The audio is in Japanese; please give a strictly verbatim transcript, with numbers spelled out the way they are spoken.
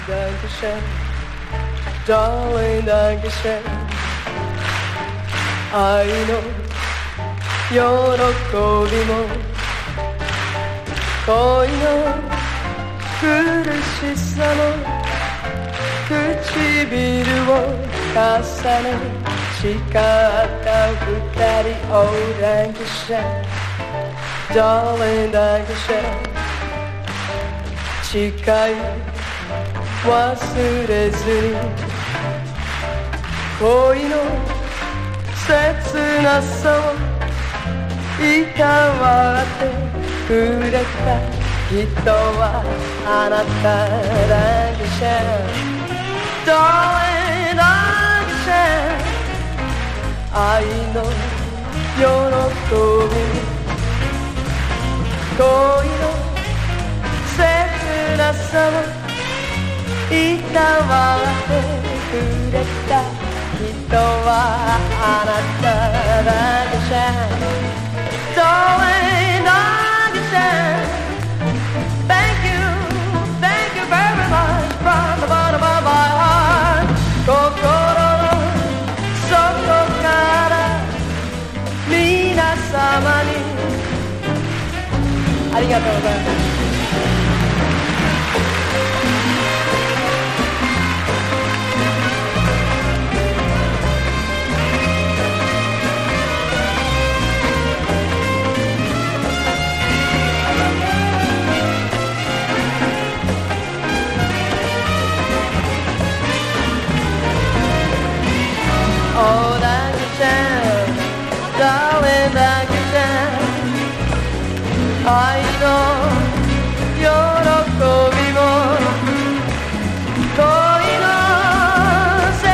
Dankeschön, darling, Dankeschön. 愛の喜びも恋の苦しさも唇を重ね誓った二人 Oh, Dankeschön, darling, Dankeschön. 誓い忘れずに恋の切なさをいたわってくれた人はあなただけじゃ誰だけじゃ愛の喜び恋の切なさをいたわってくれた人はあなただけじゃどれだけじゃ Thank you, thank you very much from the bottom of my heart 心の底から皆様にありがとうございます